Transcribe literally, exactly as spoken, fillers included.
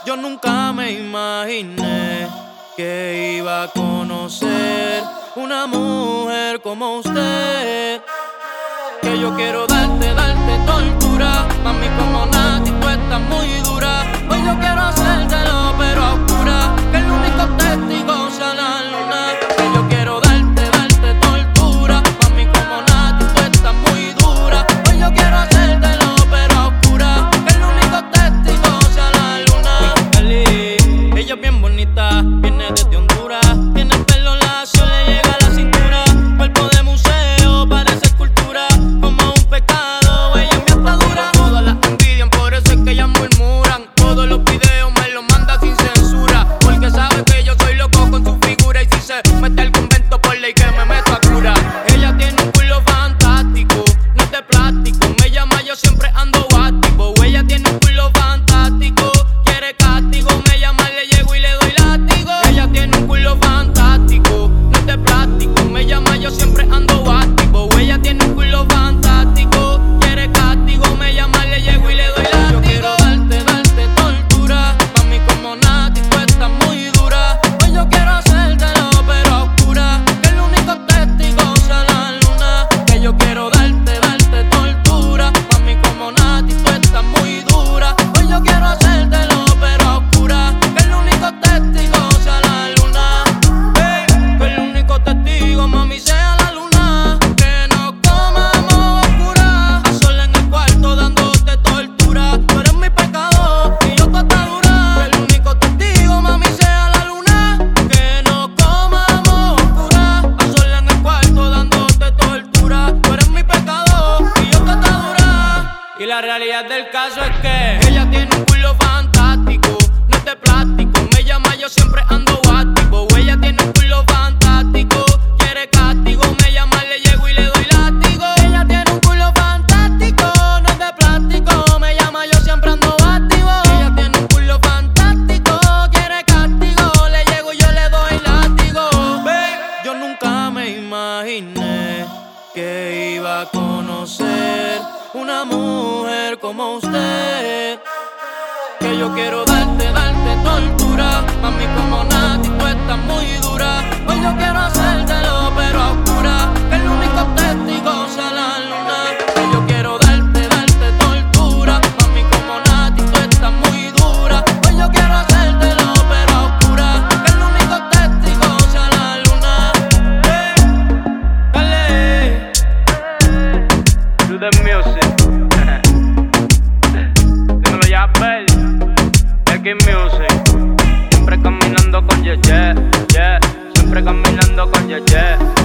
Yo nunca me imaginé que iba a conocer una mujer como usted. Que yo quiero darte, darte tortura. Mami, como Nati, tú estás muy dura. Hoy yo quiero hacértelo, pero a oscuras. Que el único testigo sea la luna. Que yo quiero darte, darte tortura. Mami, como Nati, tú estás muy dura. Hoy yo quiero hacértelo, pero a oscuras. Que el único testigo sea la luna. Ella es bien bonita, viene desde Honduras. Tiene el pelo lacio, le llega a la cintura. Cuerpo de museo, parece escultura. Como un pecado, ella es mi atadura. Todas las envidian, por eso es que ellas murmuran. Todos los videos me los manda sin censura. Porque sabe que yo soy loco con su figura. Y si se mete al convento por ley que me meto a cura. Ella tiene un culo fantástico, no es de plástico. Me llama, yo siempre ando activo. Ella tiene un culo fantástico, quiere castigo. Me llama, le llego y le doy látigo. Ella tiene un culo fantástico, no es de plástico. Me llama, yo siempre ando activo. Ella tiene un culo fantástico, quiere castigo. Me llama, le llego y le doy látigo. Yo quiero darte, darte tortura. Mami, como Nati, tú estás muy dura. Pues yo quiero hacértelo, pero a oscuras. Que el único testigo sea la luna. Que yo quiero darte, darte tortura. Mami, como Nati, tú estás muy dura. Pues yo quiero hacértelo, pero a oscuras. Que el único testigo sea la luna. Hey, que el único testigo, mami, sea la luna. Que nos comamos a oscuras. A solas en el cuarto dándote tortura. Tú eres mi pecado y yo tu atadura. Que el único testigo, mami, sea la luna. Que nos comamos a oscuras. A solas en el cuarto dándote tortura. Tú eres mi pecado y yo tu atadura. Y la realidad del caso es que ella tiene un culo fantástico, no es de plástico. Me llama, yo siempre ando activo. Ella tiene un culo fantástico, quiere castigo. Me llama, le llego y le doy látigo. Ella tiene un culo fantástico, no es de plástico. Me llama, yo siempre ando activo. Ella tiene un culo fantástico, quiere castigo. Le llego y yo le doy látigo. Ve, yo nunca me imaginé que iba a conocer una mujer como usted. Que yo quiero darte, darte tortura. Mami, como Nati, tú estás muy dura. Hoy yo quiero hacértelo, pero a oscuras. Que el único testigo sea la luna. Que yo quiero darte, darte tortura. Mami, como Nati, tú estás muy dura. Hoy yo quiero hacértelo, pero a oscuras. Que el único testigo sea la luna. Hey, dale. Do the music. Dímelo ya, Bell. X Music. Siempre caminando con Ye, Ye, Ye. Siempre caminando con Ye, Ye.